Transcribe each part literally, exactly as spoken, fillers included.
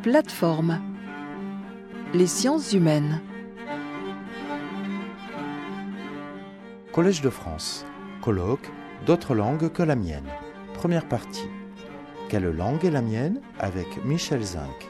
Plateforme. Les sciences humaines. Collège de France. Colloque. D'autres langues que la mienne. Première partie. Quelle langue est la mienne? Avec Michel Zinc.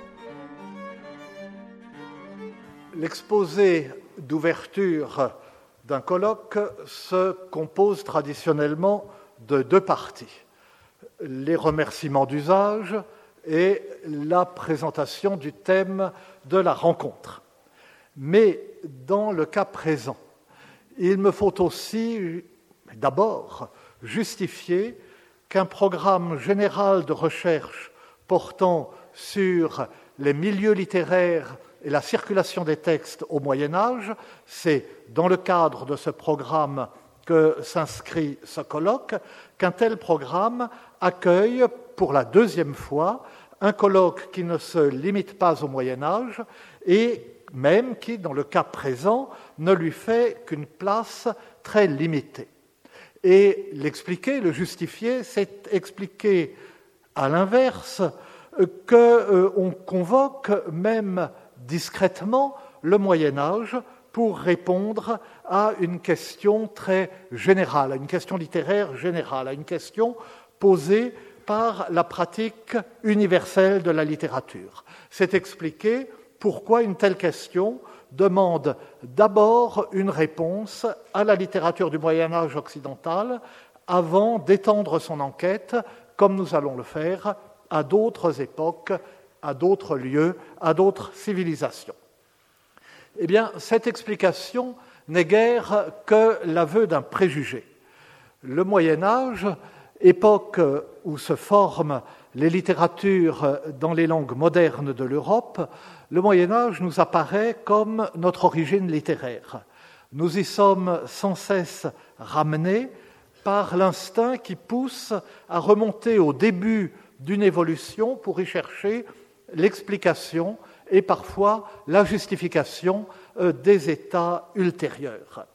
L'exposé d'ouverture d'un colloque se compose traditionnellement de deux parties. Les remerciements d'usage et la présentation du thème de la rencontre. Mais dans le cas présent, il me faut aussi d'abord justifier qu'un programme général de recherche portant sur les milieux littéraires et la circulation des textes au Moyen-Âge, c'est dans le cadre de ce programme que s'inscrit ce colloque, qu'un tel programme accueille pour la deuxième fois un colloque qui ne se limite pas au Moyen-Âge et même qui, dans le cas présent, ne lui fait qu'une place très limitée. Et l'expliquer, le justifier, c'est expliquer à l'inverse qu'on euh, convoque même discrètement le Moyen-Âge pour répondre à une question très générale, à une question littéraire générale, à une question posée par la pratique universelle de la littérature. C'est expliquer pourquoi une telle question demande d'abord une réponse à la littérature du Moyen-Âge occidental avant d'étendre son enquête, comme nous allons le faire, à d'autres époques, à d'autres lieux, à d'autres civilisations. Eh bien, cette explication n'est guère que l'aveu d'un préjugé. Le Moyen-Âge, époque où se forment les littératures dans les langues modernes de l'Europe, le Moyen-Âge nous apparaît comme notre origine littéraire. Nous y sommes sans cesse ramenés par l'instinct qui pousse à remonter au début d'une évolution pour y chercher l'explication et parfois la justification des états ultérieurs.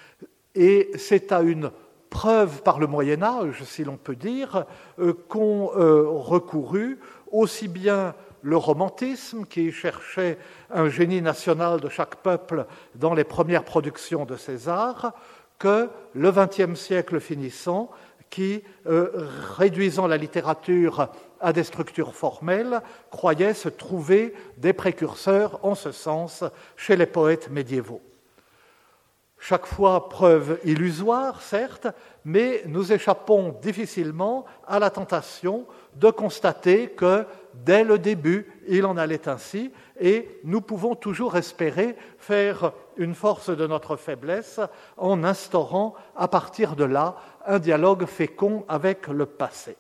Et c'est à une preuve par le Moyen-Âge, si l'on peut dire, qu'ont recouru aussi bien le romantisme, qui cherchait un génie national de chaque peuple dans les premières productions de César, que le vingtième siècle finissant, qui, euh, réduisant la littérature à des structures formelles, croyait se trouver des précurseurs en ce sens chez les poètes médiévaux. Chaque fois preuve illusoire, certes, mais nous échappons difficilement à la tentation de constater que, dès le début, il en allait ainsi, et nous pouvons toujours espérer faire une force de notre faiblesse en instaurant, à partir de là, un dialogue fécond avec le passé.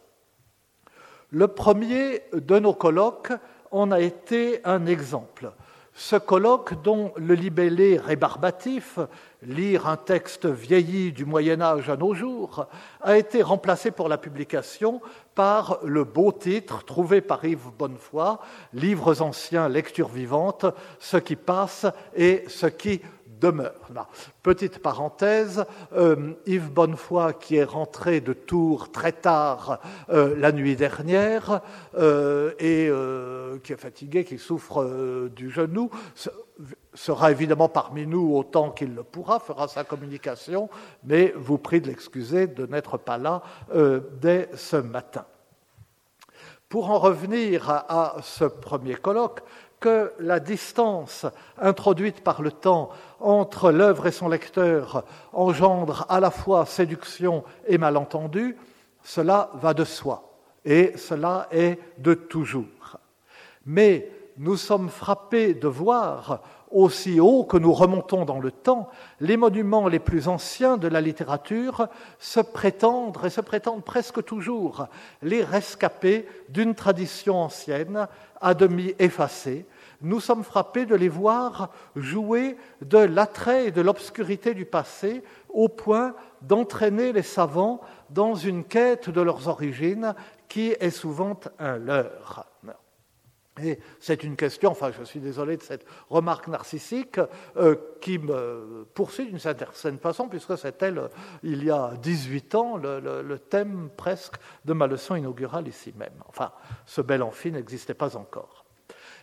Le premier de nos colloques en a été un exemple. Ce colloque dont le libellé rébarbatif, lire un texte vieilli du Moyen-Âge à nos jours, a été remplacé pour la publication par le beau titre trouvé par Yves Bonnefoy, Livres anciens, lectures vivantes, ce qui passe et ce qui demeure. Là, petite parenthèse, euh, Yves Bonnefoy, qui est rentré de Tours très tard euh, la nuit dernière euh, et euh, qui est fatigué, qui souffre euh, du genou, sera évidemment parmi nous autant qu'il le pourra, fera sa communication, mais vous prie de l'excuser de n'être pas là euh, dès ce matin. Pour en revenir à, à ce premier colloque, que la distance introduite par le temps entre l'œuvre et son lecteur engendre à la fois séduction et malentendu, cela va de soi, et cela est de toujours. Mais nous sommes frappés de voir, aussi haut que nous remontons dans le temps, les monuments les plus anciens de la littérature se prétendre, et se prétendent presque toujours, les rescapés d'une tradition ancienne, à demi effacée. Nous sommes frappés de les voir jouer de l'attrait et de l'obscurité du passé au point d'entraîner les savants dans une quête de leurs origines qui est souvent un leurre. Et c'est une question, enfin je suis désolé de cette remarque narcissique, euh, qui me poursuit d'une certaine façon, puisque c'était, le, il y a dix-huit ans, le, le, le thème presque de ma leçon inaugurale ici même. Enfin, ce bel amphi n'existait pas encore.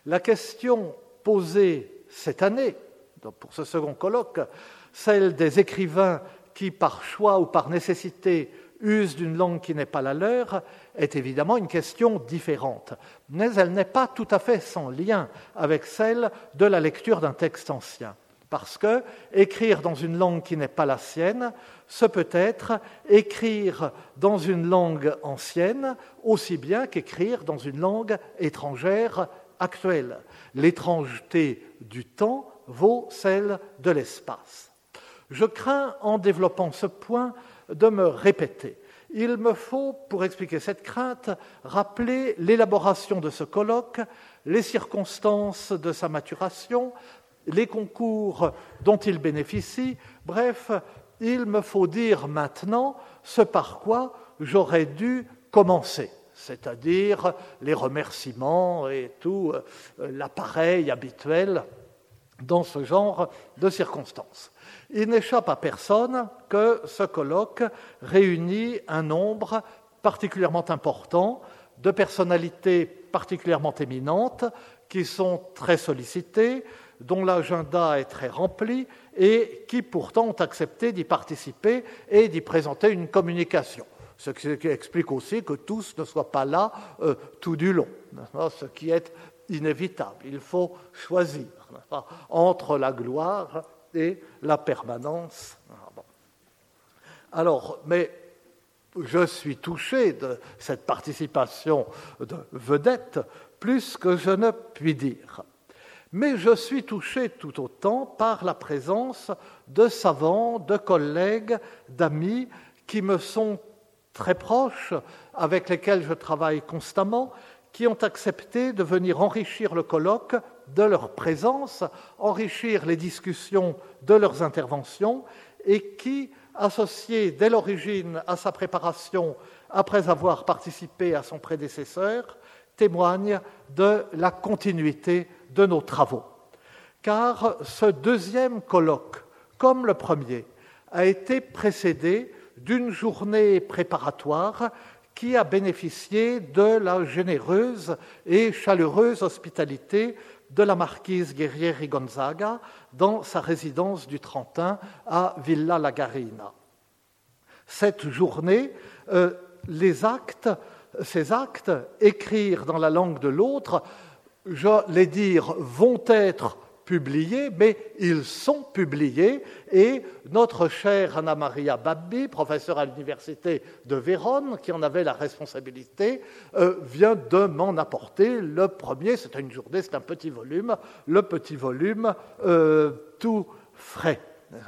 La question posée cette année, donc pour ce second colloque, celle des écrivains qui, par choix ou par nécessité, usent d'une langue qui n'est pas la leur, est évidemment une question différente. Mais elle n'est pas tout à fait sans lien avec celle de la lecture d'un texte ancien. Parce que écrire dans une langue qui n'est pas la sienne, ce peut être écrire dans une langue ancienne aussi bien qu'écrire dans une langue étrangère actuelle. L'étrangeté du temps vaut celle de l'espace. Je crains, en développant ce point, de me répéter. Il me faut, pour expliquer cette crainte, rappeler l'élaboration de ce colloque, les circonstances de sa maturation, les concours dont il bénéficie. Bref, il me faut dire maintenant ce par quoi j'aurais dû commencer, c'est-à-dire les remerciements et tout l'appareil habituel dans ce genre de circonstances. Il n'échappe à personne que ce colloque réunit un nombre particulièrement important de personnalités particulièrement éminentes qui sont très sollicitées, dont l'agenda est très rempli et qui pourtant ont accepté d'y participer et d'y présenter une communication. Ce qui explique aussi que tous ne soient pas là euh, tout du long, ce qui est inévitable. Il faut choisir entre la gloire et la permanence. Alors, mais je suis touché de cette participation de vedettes plus que je ne puis dire. Mais je suis touché tout autant par la présence de savants, de collègues, d'amis qui me sont très proches, avec lesquels je travaille constamment, qui ont accepté de venir enrichir le colloque de leur présence, enrichir les discussions de leurs interventions, et qui, associés dès l'origine à sa préparation, après avoir participé à son prédécesseur, témoignent de la continuité de nos travaux. Car ce deuxième colloque, comme le premier, a été précédé d'une journée préparatoire qui a bénéficié de la généreuse et chaleureuse hospitalité de la marquise Guerrieri Gonzaga dans sa résidence du Trentin à Villa La Garina. Cette journée, euh, les actes, ces actes, écrire dans la langue de l'autre, j'allais dire, vont être publiés, mais ils sont publiés et notre chère Anna Maria Babbi, professeure à l'université de Vérone, qui en avait la responsabilité, euh, vient de m'en apporter le premier, c'est une journée, c'est un petit volume, le petit volume euh, tout frais.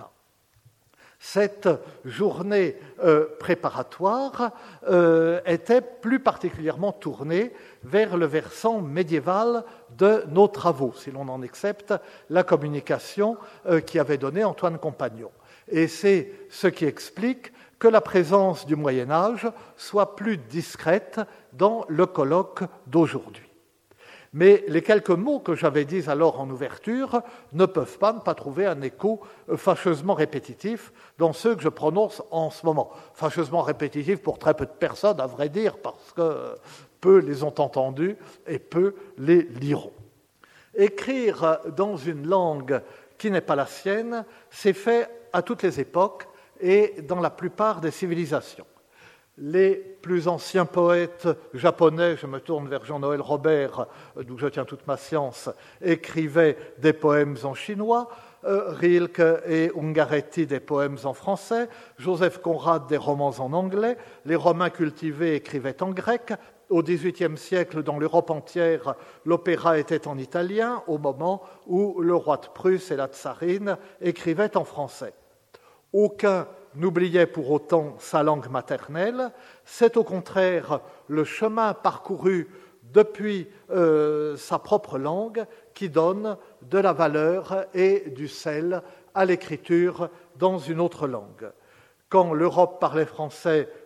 Cette journée euh, préparatoire euh, était plus particulièrement tournée vers le versant médiéval de nos travaux, si l'on en accepte la communication euh, qui avait donné Antoine Compagnon. Et c'est ce qui explique que la présence du Moyen-Âge soit plus discrète dans le colloque d'aujourd'hui. Mais les quelques mots que j'avais dit alors en ouverture ne peuvent pas ne pas trouver un écho fâcheusement répétitif dans ceux que je prononce en ce moment. Fâcheusement répétitif pour très peu de personnes, à vrai dire, parce que peu les ont entendus et peu les liront. Écrire dans une langue qui n'est pas la sienne, c'est fait à toutes les époques et dans la plupart des civilisations. Les plus anciens poètes japonais, je me tourne vers Jean-Noël Robert, d'où je tiens toute ma science, écrivaient des poèmes en chinois, euh, Rilke et Ungaretti des poèmes en français, Joseph Conrad des romans en anglais, les Romains cultivés écrivaient en grec. Au dix-huitième siècle, dans l'Europe entière, l'opéra était en italien, au moment où le roi de Prusse et la tsarine écrivaient en français. Aucun n'oubliait pour autant sa langue maternelle, c'est au contraire le chemin parcouru depuis euh, sa propre langue qui donne de la valeur et du sel à l'écriture dans une autre langue. Quand l'Europe parlait français,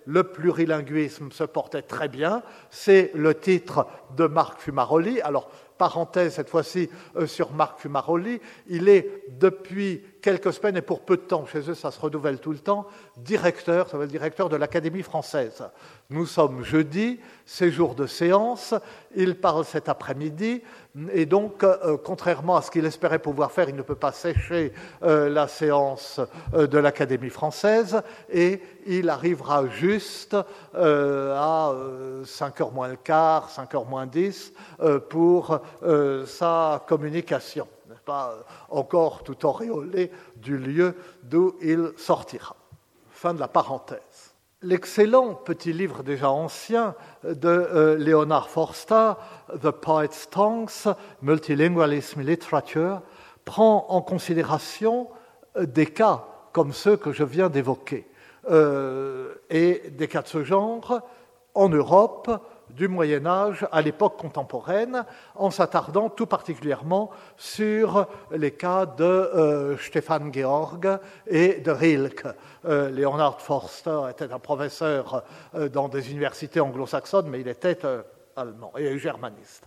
le plurilinguisme se portait très bien. C'est le titre de Marc Fumaroli. Alors, parenthèse cette fois-ci euh, sur Marc Fumaroli, il est depuis quelques semaines, et pour peu de temps, chez eux ça se renouvelle tout le temps, directeur, ça veut dire directeur de l'Académie française. Nous sommes jeudi, c'est jour de séance, il parle cet après-midi, et donc, euh, contrairement à ce qu'il espérait pouvoir faire, il ne peut pas sécher euh, la séance euh, de l'Académie française, et il arrivera juste euh, à euh, cinq heures moins le quart, cinq heures moins dix, euh, pour euh, sa communication, n'est-ce pas, encore tout auréolé du lieu d'où il sortira. Fin de la parenthèse. L'excellent petit livre déjà ancien de euh, Leonard Forster, The Poet's Tongues, Multilingualism in Literature, prend en considération euh, des cas comme ceux que je viens d'évoquer, euh, et des cas de ce genre en Europe, du Moyen-Âge à l'époque contemporaine, en s'attardant tout particulièrement sur les cas de euh, Stefan Georg et de Rilke. Euh, Leonard Forster était un professeur euh, dans des universités anglo-saxonnes, mais il était euh, allemand et germaniste.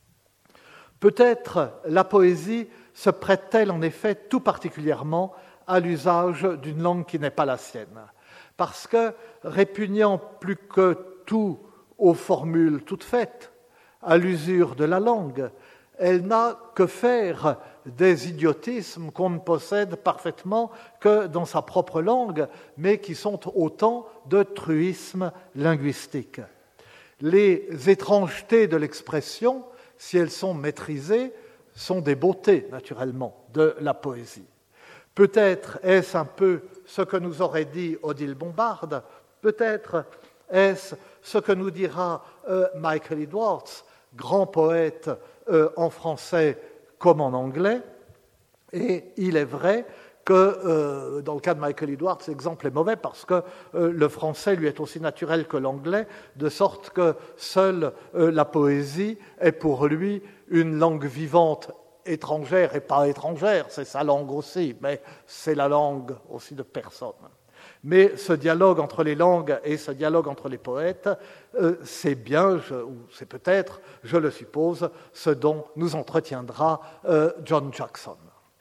Peut-être la poésie se prête-t-elle en effet tout particulièrement à l'usage d'une langue qui n'est pas la sienne, parce que, répugnant plus que tout aux formules toutes faites, à l'usure de la langue, elle n'a que faire des idiotismes qu'on ne possède parfaitement que dans sa propre langue, mais qui sont autant de truismes linguistiques. Les étrangetés de l'expression, si elles sont maîtrisées, sont des beautés, naturellement, de la poésie. Peut-être est-ce un peu ce que nous aurait dit Odile Bombard, peut-être est-ce ce que nous dira euh, Michael Edwards, grand poète euh, en français comme en anglais. Et il est vrai que euh, dans le cas de Michael Edwards, l'exemple est mauvais parce que euh, le français lui est aussi naturel que l'anglais, de sorte que seule euh, la poésie est pour lui une langue vivante étrangère et pas étrangère, c'est sa langue aussi, mais c'est la langue aussi de personne. Mais ce dialogue entre les langues et ce dialogue entre les poètes, euh, c'est bien, je, ou c'est peut-être, je le suppose, ce dont nous entretiendra euh, John Jackson.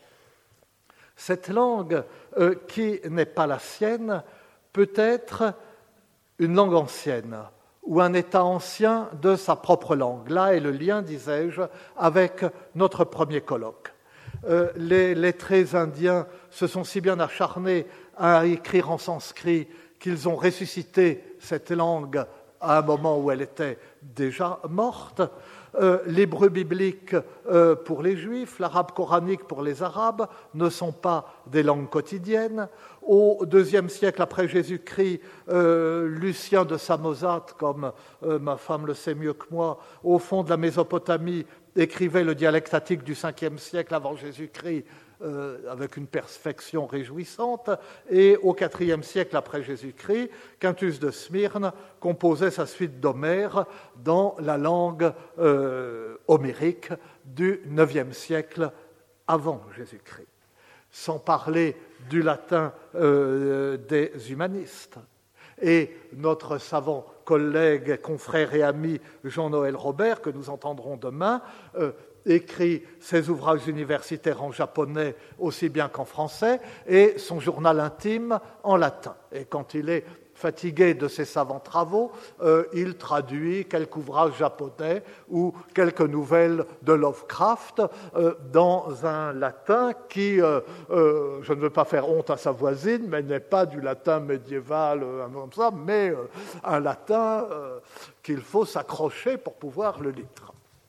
Cette langue euh, qui n'est pas la sienne peut être une langue ancienne ou un état ancien de sa propre langue. Là est le lien, disais-je, avec notre premier colloque. Euh, les lettrés indiens se sont si bien acharnés à écrire en sanskrit qu'ils ont ressuscité cette langue à un moment où elle était déjà morte. Euh, l'hébreu biblique euh, pour les Juifs, l'arabe coranique pour les Arabes ne sont pas des langues quotidiennes. Au deuxième siècle après Jésus-Christ, euh, Lucien de Samosate, comme euh, ma femme le sait mieux que moi, au fond de la Mésopotamie, écrivait le dialecte attique du cinquième siècle avant Jésus-Christ, Euh, avec une perfection réjouissante, et au quatrième siècle après Jésus-Christ, Quintus de Smyrne composait sa suite d'Homère dans la langue euh, homérique du neuvième siècle avant Jésus-Christ. Sans parler du latin euh, des humanistes. Et notre savant collègue, confrère et ami Jean-Noël Robert, que nous entendrons demain, euh, écrit ses ouvrages universitaires en japonais aussi bien qu'en français et son journal intime en latin. Et quand il est fatigué de ses savants travaux, euh, il traduit quelques ouvrages japonais ou quelques nouvelles de Lovecraft euh, dans un latin qui, euh, euh, je ne veux pas faire honte à sa voisine, mais n'est pas du latin médiéval, euh, comme ça, mais euh, un latin euh, qu'il faut s'accrocher pour pouvoir le lire.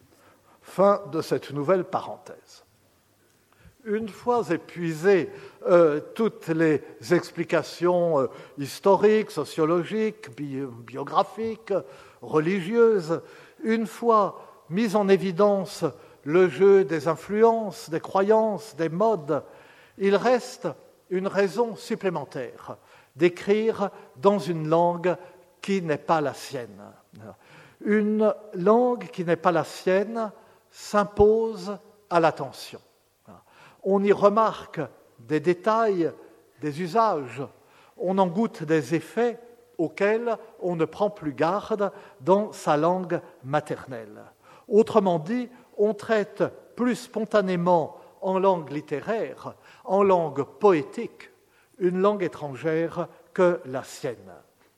Fin de cette nouvelle parenthèse. Une fois épuisées euh, toutes les explications euh, historiques, sociologiques, bi- biographiques, religieuses, une fois mis en évidence le jeu des influences, des croyances, des modes, il reste une raison supplémentaire d'écrire dans une langue qui n'est pas la sienne. Une langue qui n'est pas la sienne s'impose à l'attention. On y remarque des détails, des usages, on en goûte des effets auxquelles on ne prend plus garde dans sa langue maternelle. Autrement dit, on traite plus spontanément en langue littéraire, en langue poétique, une langue étrangère que la sienne.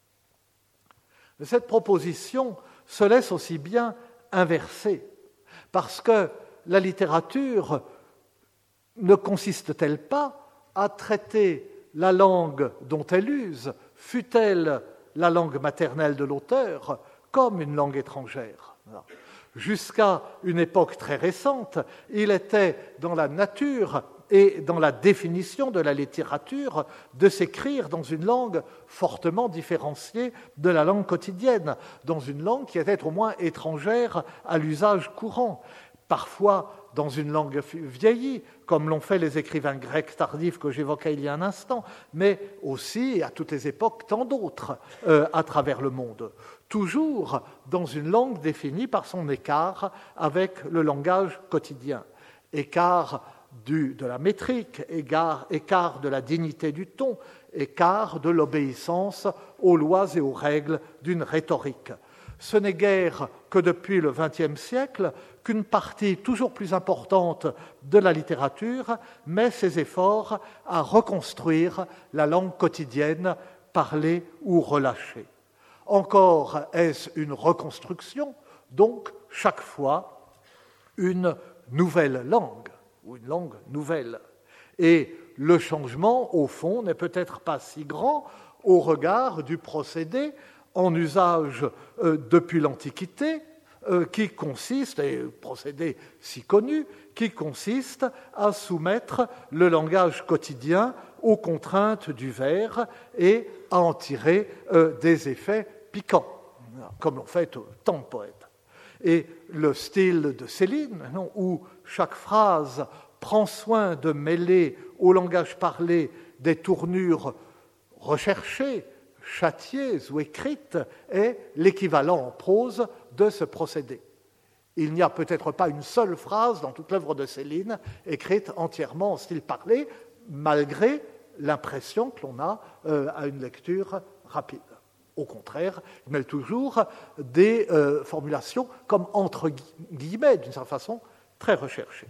Mais cette proposition se laisse aussi bien inverser, parce que la littérature ne consiste-t-elle pas à traiter la langue dont elle use, fût-elle la langue maternelle de l'auteur, comme une langue étrangère? Jusqu'à une époque très récente, il était dans la nature et dans la définition de la littérature de s'écrire dans une langue fortement différenciée de la langue quotidienne, dans une langue qui était au moins étrangère à l'usage courant, parfois dans une langue vieillie, comme l'ont fait les écrivains grecs tardifs que j'évoquais il y a un instant, mais aussi, à toutes les époques, tant d'autres euh, à travers le monde. Toujours dans une langue définie par son écart avec le langage quotidien. Écart du, de la métrique, écart, écart de la dignité du ton, écart de l'obéissance aux lois et aux règles d'une rhétorique. Ce n'est guère que depuis le vingtième siècle qu'une partie toujours plus importante de la littérature met ses efforts à reconstruire la langue quotidienne parlée ou relâchée. Encore est-ce une reconstruction, donc chaque fois une nouvelle langue, ou une langue nouvelle. Et le changement, au fond, n'est peut-être pas si grand au regard du procédé en usage euh, depuis l'Antiquité, euh, qui consiste, et procédé si connu, qui consiste à soumettre le langage quotidien aux contraintes du vers et à en tirer euh, des effets piquants, comme l'ont fait tant de poètes. Et le style de Céline, non, où chaque phrase prend soin de mêler au langage parlé des tournures recherchées, châtiées ou écrites, est l'équivalent en prose de ce procédé. Il n'y a peut-être pas une seule phrase dans toute l'œuvre de Céline écrite entièrement en style parlé, malgré l'impression que l'on a euh, à une lecture rapide. Au contraire, il mêle toujours des euh, formulations comme entre guillemets, d'une certaine façon, très recherchées.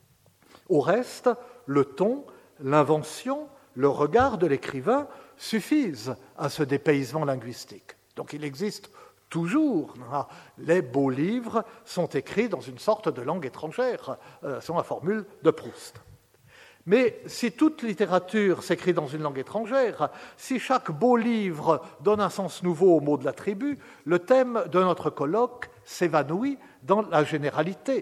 Au reste, le ton, l'invention, le regard de l'écrivain suffisent à ce dépaysement linguistique. Donc il existe toujours, les beaux livres sont écrits dans une sorte de langue étrangère, euh, selon la formule de Proust. Mais si toute littérature s'écrit dans une langue étrangère, si chaque beau livre donne un sens nouveau au mot de la tribu, le thème de notre colloque s'évanouit dans la généralité.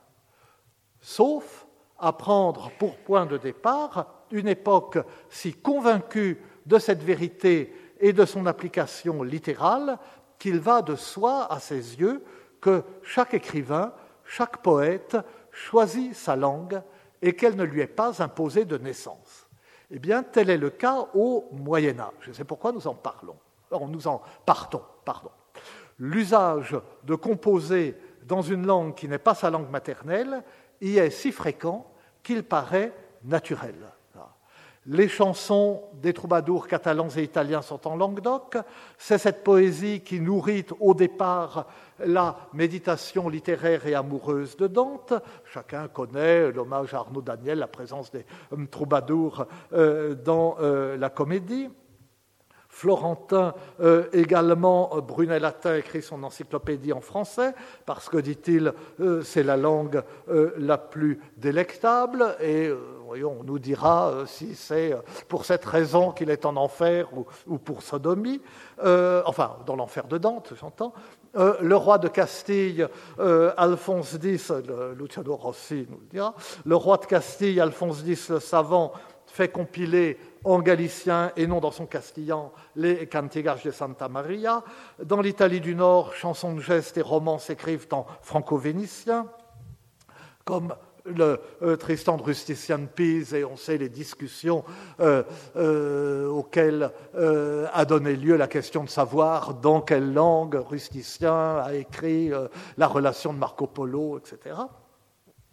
Sauf à prendre pour point de départ une époque si convaincue de cette vérité et de son application littérale qu'il va de soi, à ses yeux, que chaque écrivain, chaque poète choisit sa langue et qu'elle ne lui est pas imposée de naissance. Eh bien, tel est le cas au Moyen-Âge. C'est pourquoi nous en parlons. Alors, nous en partons, pardon. L'usage de composer dans une langue qui n'est pas sa langue maternelle y est si fréquent qu'il paraît naturel. Les chansons des troubadours catalans et italiens sont en Languedoc. C'est cette poésie qui nourrit au départ la méditation littéraire et amoureuse de Dante. Chacun connaît l'hommage à Arnaud Daniel, la présence des euh, troubadours euh, dans euh, la comédie. Florentin, euh, également, euh, Brunet-Latin écrit son encyclopédie en français, parce que, dit-il, euh, c'est la langue euh, la plus délectable, et euh, voyons, on nous dira euh, si c'est pour cette raison qu'il est en enfer ou, ou pour sodomie, euh, enfin, dans l'enfer de Dante, j'entends. Euh, le roi de Castille, euh, Alphonse X, le, Luciano Rossi nous le dira, le roi de Castille, Alphonse X le savant, fait compiler en galicien et non dans son castillan les Cantigas de Santa Maria. Dans l'Italie du Nord, chansons de gestes et romans s'écrivent en franco-vénitien, comme le euh, Tristan de Rusticien de Pise, et on sait les discussions euh, euh, auxquelles euh, a donné lieu la question de savoir dans quelle langue Rusticien a écrit euh, la relation de Marco Polo, et cetera.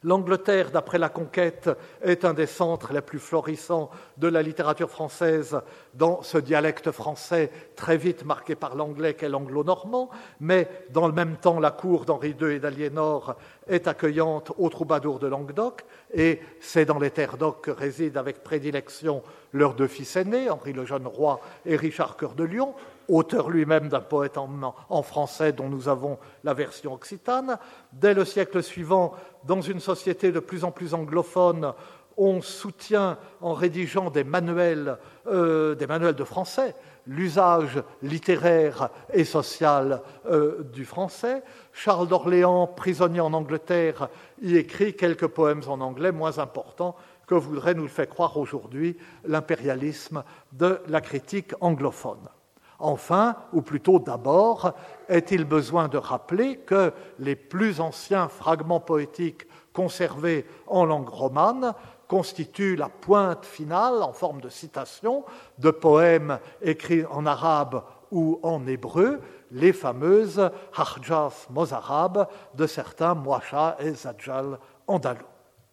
L'Angleterre, d'après la conquête, est un des centres les plus florissants de la littérature française dans ce dialecte français très vite marqué par l'anglais qu'est l'anglo-normand, mais dans le même temps, la cour d'Henri deux et d'Aliénor est accueillante aux troubadours de Languedoc, et c'est dans les terres d'Oc que résident avec prédilection leurs deux fils aînés, Henri le jeune roi et Richard Cœur de Lion, auteur lui-même d'un poète en, en français dont nous avons la version occitane. Dès le siècle suivant, dans une société de plus en plus anglophone, on soutient, en rédigeant des manuels, euh, des manuels de français, l'usage littéraire et social euh, du français. Charles d'Orléans, prisonnier en Angleterre, y écrit quelques poèmes en anglais moins importants que voudrait nous le faire croire aujourd'hui l'impérialisme de la critique anglophone. Enfin, ou plutôt d'abord, est-il besoin de rappeler que les plus anciens fragments poétiques conservés en langue romane constituent la pointe finale, en forme de citation, de poèmes écrits en arabe ou en hébreu, les fameuses Harjas mozarabes de certains Mouacha et Zadjal andalous.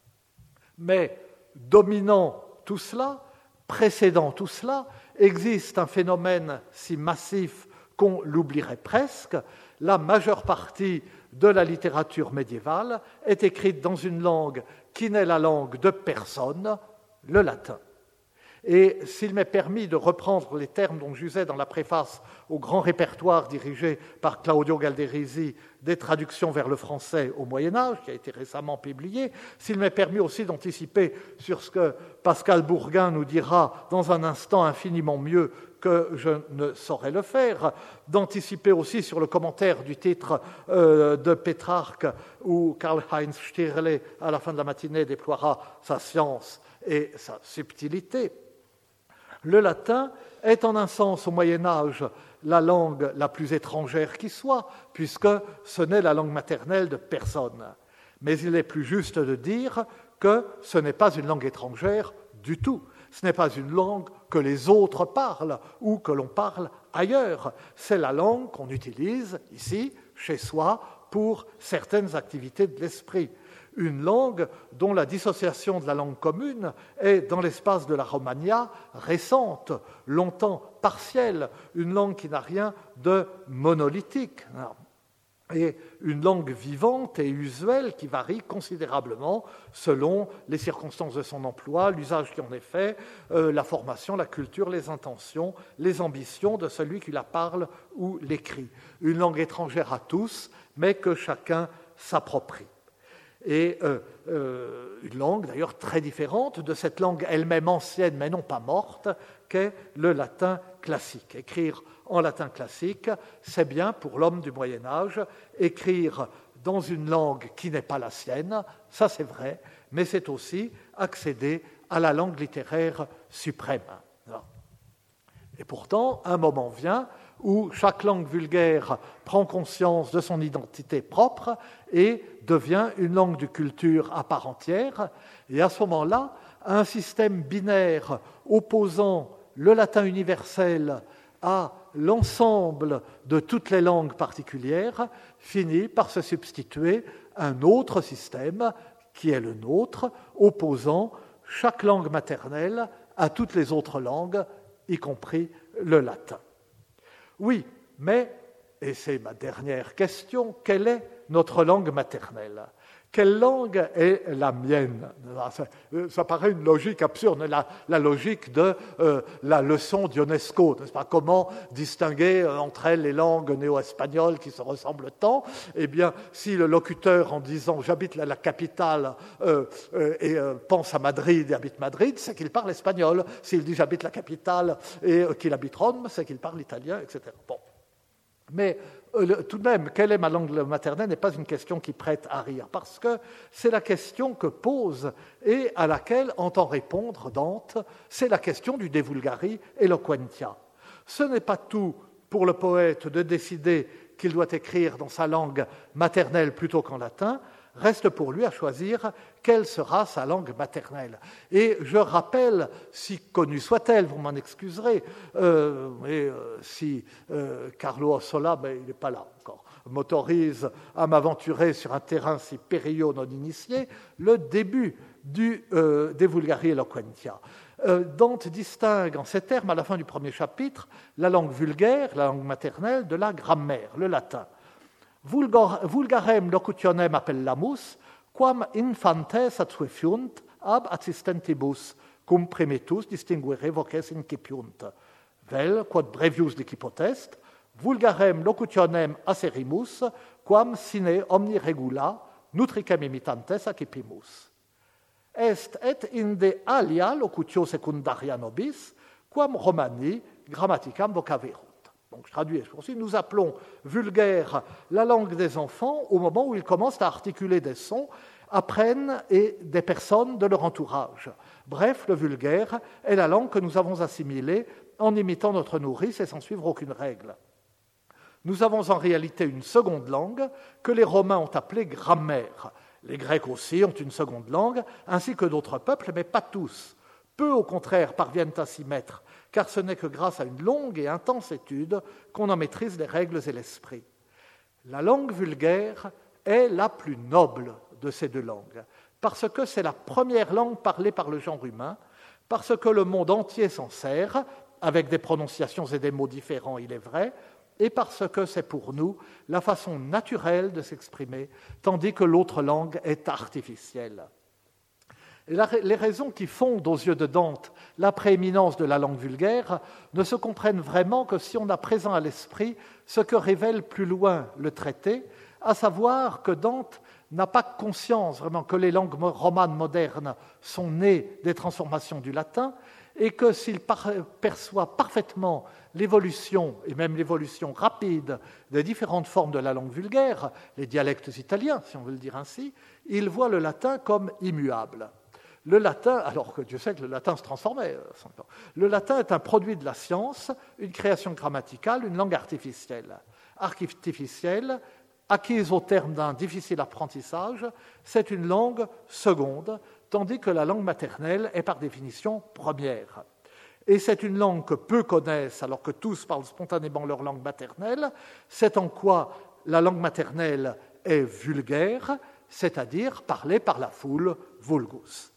Mais dominant tout cela, précédant tout cela, existe un phénomène si massif qu'on l'oublierait presque. La majeure partie de la littérature médiévale est écrite dans une langue qui n'est la langue de personne, le latin. Et s'il m'est permis de reprendre les termes dont j'usais dans la préface au grand répertoire dirigé par Claudio Galderisi des traductions vers le français au Moyen-Âge, qui a été récemment publié, s'il m'est permis aussi d'anticiper sur ce que Pascal Bourgain nous dira dans un instant infiniment mieux que je ne saurais le faire, d'anticiper aussi sur le commentaire du titre euh, de Pétrarque où Karl-Heinz Stirle, à la fin de la matinée, déploiera sa science et sa subtilité. Le latin est en un sens au Moyen-Âge la langue la plus étrangère qui soit, puisque ce n'est la langue maternelle de personne. Mais il est plus juste de dire que ce n'est pas une langue étrangère du tout. Ce n'est pas une langue que les autres parlent ou que l'on parle ailleurs. C'est la langue qu'on utilise ici, chez soi, pour certaines activités de l'esprit. Une langue dont la dissociation de la langue commune est, dans l'espace de la Romagna, récente, longtemps partielle, une langue qui n'a rien de monolithique, et une langue vivante et usuelle qui varie considérablement selon les circonstances de son emploi, l'usage qui en est fait, euh, la formation, la culture, les intentions, les ambitions de celui qui la parle ou l'écrit. Une langue étrangère à tous, mais que chacun s'approprie. Et euh, euh, une langue d'ailleurs très différente de cette langue elle-même ancienne mais non pas morte qu'est le latin classique. Écrire en latin classique, c'est bien pour l'homme du Moyen-Âge, écrire dans une langue qui n'est pas la sienne, ça c'est vrai, mais c'est aussi accéder à la langue littéraire suprême. Et pourtant, un moment vient où chaque langue vulgaire prend conscience de son identité propre et devient une langue de culture à part entière. Et à ce moment-là, un système binaire opposant le latin universel à l'ensemble de toutes les langues particulières finit par se substituer un autre système qui est le nôtre, opposant chaque langue maternelle à toutes les autres langues, y compris le latin. Oui, mais, et c'est ma dernière question, quelle est notre langue maternelle ? Quelle langue est la mienne ? Ça, ça paraît une logique absurde, la, la logique de euh, la leçon d'Ionesco, n'est-ce pas ? Comment distinguer euh, entre elles les langues néo-espagnoles qui se ressemblent tant ? Eh bien, si le locuteur, en disant « j'habite la, la capitale euh, euh, et euh, pense à Madrid et habite Madrid », c'est qu'il parle espagnol. S'il dit « j'habite la capitale et euh, qu'il habite Rome », c'est qu'il parle italien, et cetera. Bon. Mais euh, tout de même, quelle est ma langue maternelle n'est pas une question qui prête à rire, parce que c'est la question que pose et à laquelle entend répondre Dante, c'est la question du De vulgari eloquentia. Ce n'est pas tout pour le poète de décider qu'il doit écrire dans sa langue maternelle plutôt qu'en latin, reste pour lui à choisir quelle sera sa langue maternelle. Et je rappelle, si connue soit-elle, vous m'en excuserez, euh, et euh, si euh, Carlo Ossola, ben, il n'est pas là encore, m'autorise à m'aventurer sur un terrain si périlleux non initié, le début du, euh, des Vulgari Eloquentia. Euh, Dante distingue en ces termes, à la fin du premier chapitre, la langue vulgaire, la langue maternelle, de la grammaire, le latin. Vulgar, vulgarem locutionem appellamus, quam infantes adsuefiunt ab assistentibus, cum primitus distinguere voces incipiunt. Vel, quod brevius licipotest, vulgarem locutionem acerimus, quam sine omni regula, nutricem imitantes accipimus. Est et in de alia locutio secundaria nobis, quam Romani grammaticam vocaverunt. Donc je traduis, je poursuis. Nous appelons vulgaire la langue des enfants au moment où ils commencent à articuler des sons, apprennent et des personnes de leur entourage. Bref, le vulgaire est la langue que nous avons assimilée en imitant notre nourrice et sans suivre aucune règle. Nous avons en réalité une seconde langue que les Romains ont appelée grammaire. Les Grecs aussi ont une seconde langue, ainsi que d'autres peuples, mais pas tous. Peu, au contraire, parviennent à s'y mettre, car ce n'est que grâce à une longue et intense étude qu'on en maîtrise les règles et l'esprit. La langue vulgaire est la plus noble de ces deux langues, parce que c'est la première langue parlée par le genre humain, parce que le monde entier s'en sert, avec des prononciations et des mots différents, il est vrai, et parce que c'est pour nous la façon naturelle de s'exprimer, tandis que l'autre langue est artificielle. Et la, les raisons qui fondent aux yeux de Dante la prééminence de la langue vulgaire ne se comprennent vraiment que si on a présent à l'esprit ce que révèle plus loin le traité, à savoir que Dante n'a pas conscience vraiment que les langues romanes modernes sont nées des transformations du latin, et que s'il par- perçoit parfaitement l'évolution, et même l'évolution rapide, des différentes formes de la langue vulgaire, les dialectes italiens, si on veut le dire ainsi, il voit le latin comme immuable. Le latin, alors que Dieu sait que le latin se transformait, le latin est un produit de la science, une création grammaticale, une langue artificielle. Artificielle, acquise au terme d'un difficile apprentissage, c'est une langue seconde, tandis que la langue maternelle est par définition première. Et c'est une langue que peu connaissent, alors que tous parlent spontanément leur langue maternelle. C'est en quoi la langue maternelle est vulgaire, c'est-à-dire parlée par la foule, vulgus.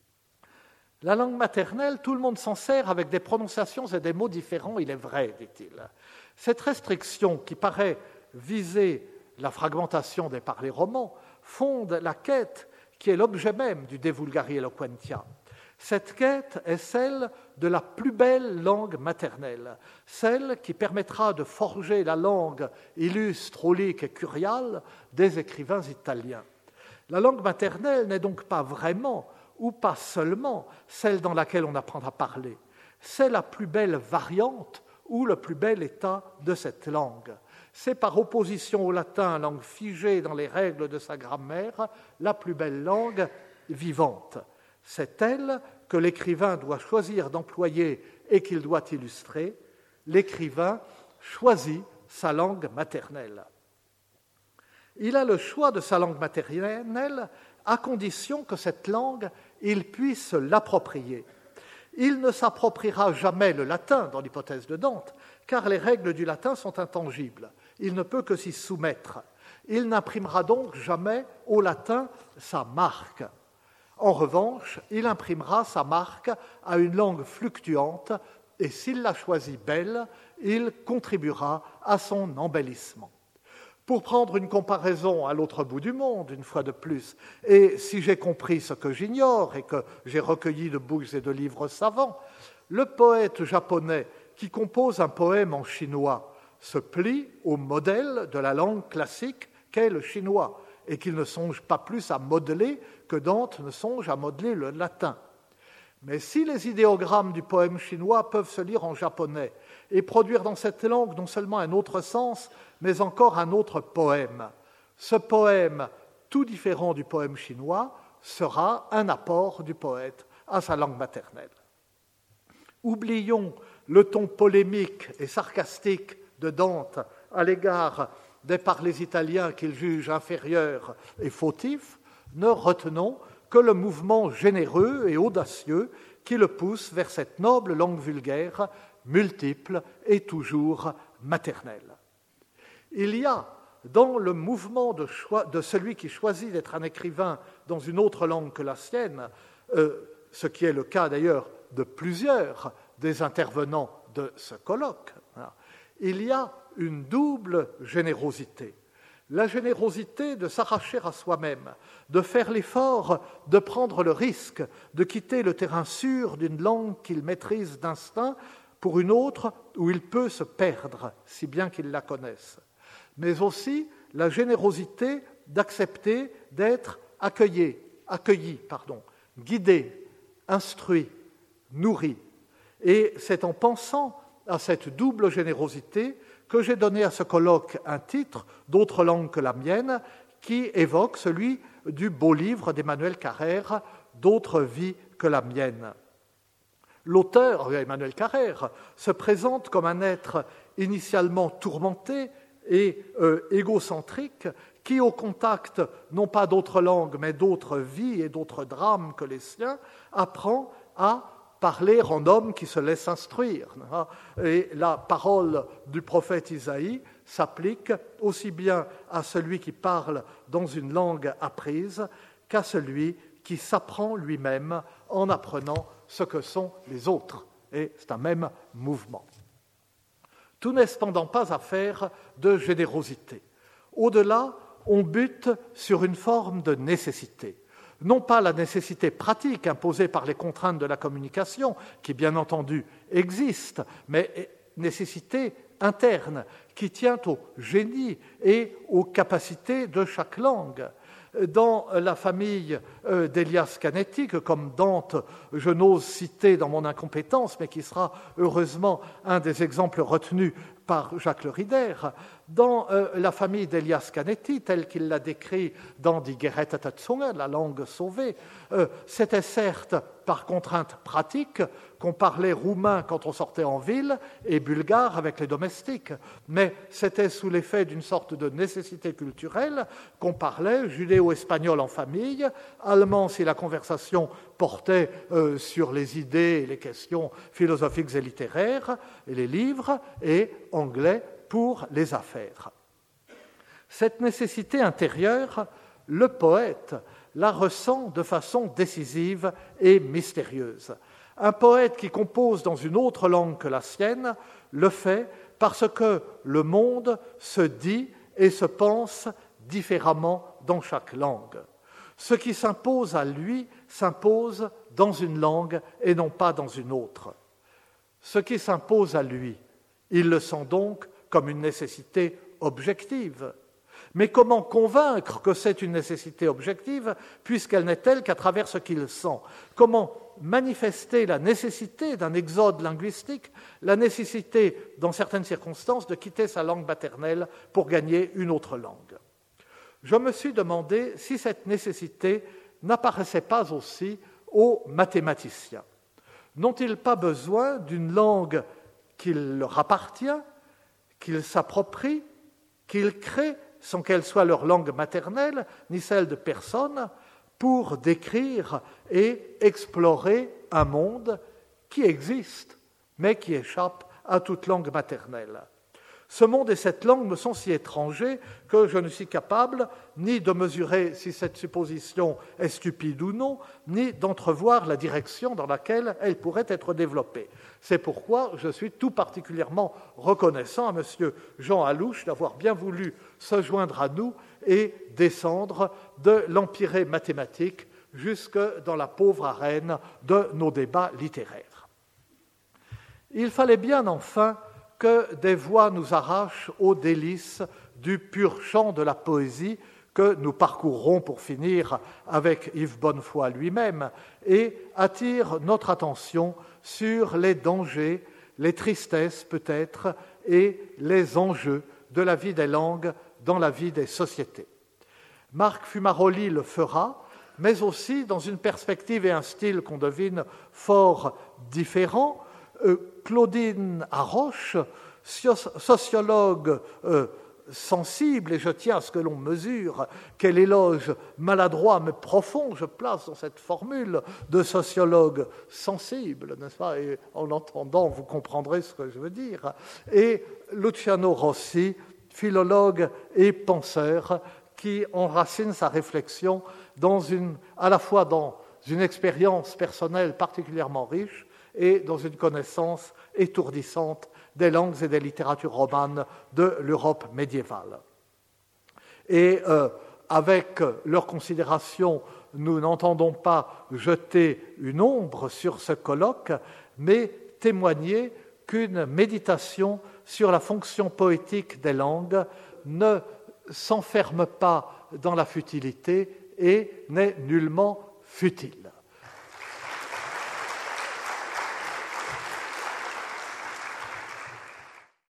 La langue maternelle, tout le monde s'en sert avec des prononciations et des mots différents, il est vrai, dit-il. Cette restriction qui paraît viser la fragmentation des parlers romans fonde la quête qui est l'objet même du De Vulgari Eloquentia. Cette quête est celle de la plus belle langue maternelle, celle qui permettra de forger la langue illustre, aulique et curiale des écrivains italiens. La langue maternelle n'est donc pas vraiment ou pas seulement celle dans laquelle on apprend à parler. C'est la plus belle variante ou le plus bel état de cette langue. C'est par opposition au latin, langue figée dans les règles de sa grammaire, la plus belle langue vivante. C'est elle que l'écrivain doit choisir d'employer et qu'il doit illustrer. L'écrivain choisit sa langue maternelle. Il a le choix de sa langue maternelle à condition que cette langue, il puisse l'approprier. Il ne s'appropriera jamais le latin, dans l'hypothèse de Dante, car les règles du latin sont intangibles. Il ne peut que s'y soumettre. Il n'imprimera donc jamais au latin sa marque. En revanche, il imprimera sa marque à une langue fluctuante et s'il la choisit belle, il contribuera à son embellissement. Pour prendre une comparaison à l'autre bout du monde, une fois de plus, et si j'ai compris ce que j'ignore et que j'ai recueilli de bouquins et de livres savants, le poète japonais qui compose un poème en chinois se plie au modèle de la langue classique qu'est le chinois et qu'il ne songe pas plus à modeler que Dante ne songe à modeler le latin. Mais si les idéogrammes du poème chinois peuvent se lire en japonais et produire dans cette langue non seulement un autre sens, mais encore un autre poème, ce poème, tout différent du poème chinois, sera un apport du poète à sa langue maternelle. Oublions le ton polémique et sarcastique de Dante à l'égard des parlers italiens qu'il juge inférieurs et fautifs, ne retenons que le mouvement généreux et audacieux qui le pousse vers cette noble langue vulgaire, multiple et toujours maternelle. Il y a dans le mouvement de, choix, de celui qui choisit d'être un écrivain dans une autre langue que la sienne, euh, ce qui est le cas d'ailleurs de plusieurs des intervenants de ce colloque, hein, il y a une double générosité. La générosité de s'arracher à soi-même, de faire l'effort de prendre le risque de quitter le terrain sûr d'une langue qu'il maîtrise d'instinct pour une autre où il peut se perdre, si bien qu'il la connaisse. Mais aussi la générosité d'accepter d'être accueilli, accueilli, pardon, guidé, instruit, nourri. Et c'est en pensant à cette double générosité que j'ai donné à ce colloque un titre, d'autres langues que la mienne, qui évoque celui du beau livre d'Emmanuel Carrère, D'autres vies que la mienne. L'auteur, Emmanuel Carrère, se présente comme un être initialement tourmenté et euh, égocentrique, qui, au contact non pas d'autres langues, mais d'autres vies et d'autres drames que les siens, apprend à parler en homme qui se laisse instruire. Et la parole du prophète Isaïe s'applique aussi bien à celui qui parle dans une langue apprise qu'à celui qui s'apprend lui-même en apprenant ce que sont les autres. Et c'est un même mouvement. Tout n'est cependant pas affaire de générosité. Au-delà, on bute sur une forme de nécessité. Non pas la nécessité pratique imposée par les contraintes de la communication, qui bien entendu existe, mais nécessité interne, qui tient au génie et aux capacités de chaque langue. Dans la famille d'Elias Canetti, que comme Dante, je n'ose citer dans mon incompétence, mais qui sera heureusement un des exemples retenus par Jacques Le Rider, dans euh, la famille d'Elias Canetti, telle qu'il l'a décrit dans Die gerettete Zunge, la langue sauvée, euh, c'était certes par contrainte pratique qu'on parlait roumain quand on sortait en ville et bulgare avec les domestiques, mais c'était sous l'effet d'une sorte de nécessité culturelle qu'on parlait judéo-espagnol en famille, allemand si la conversation portait euh, sur les idées et les questions philosophiques et littéraires et les livres, et anglais pour les affaires. Cette nécessité intérieure, le poète la ressent de façon décisive et mystérieuse. Un poète qui compose dans une autre langue que la sienne le fait parce que le monde se dit et se pense différemment dans chaque langue. Ce qui s'impose à lui s'impose dans une langue et non pas dans une autre. Ce qui s'impose à lui, il le sent donc comme une nécessité objective. Mais comment convaincre que c'est une nécessité objective puisqu'elle n'est telle qu'à travers ce qu'il sent? Comment manifester la nécessité d'un exode linguistique, la nécessité, dans certaines circonstances, de quitter sa langue maternelle pour gagner une autre langue? Je me suis demandé si cette nécessité n'apparaissait pas aussi aux mathématiciens. N'ont-ils pas besoin d'une langue qu'il leur appartient, qu'ils s'approprient, qu'ils créent sans qu'elle soit leur langue maternelle, ni celle de personne, pour décrire et explorer un monde qui existe, mais qui échappe à toute langue maternelle. Ce monde et cette langue me sont si étrangers que je ne suis capable ni de mesurer si cette supposition est stupide ou non, ni d'entrevoir la direction dans laquelle elle pourrait être développée. C'est pourquoi je suis tout particulièrement reconnaissant à M. Jean Alouche d'avoir bien voulu se joindre à nous et descendre de l'empirée mathématique jusque dans la pauvre arène de nos débats littéraires. Il fallait bien enfin que des voix nous arrachent aux délices du pur chant de la poésie que nous parcourrons pour finir avec Yves Bonnefoy lui-même et attirent notre attention sur les dangers, les tristesses peut-être et les enjeux de la vie des langues dans la vie des sociétés. Marc Fumaroli le fera, mais aussi dans une perspective et un style qu'on devine fort différents. Euh, Claudine Arroche, sociologue euh, sensible, et je tiens à ce que l'on mesure quel éloge maladroit mais profond je place dans cette formule de sociologue sensible, n'est-ce pas? Et en l'entendant, vous comprendrez ce que je veux dire. Et Luciano Rossi, philologue et penseur qui enracine sa réflexion dans une, à la fois dans une expérience personnelle particulièrement riche et dans une connaissance étourdissante des langues et des littératures romanes de l'Europe médiévale. Et euh, avec leurs considérations, nous n'entendons pas jeter une ombre sur ce colloque, mais témoigner qu'une méditation sur la fonction poétique des langues ne s'enferme pas dans la futilité et n'est nullement futile.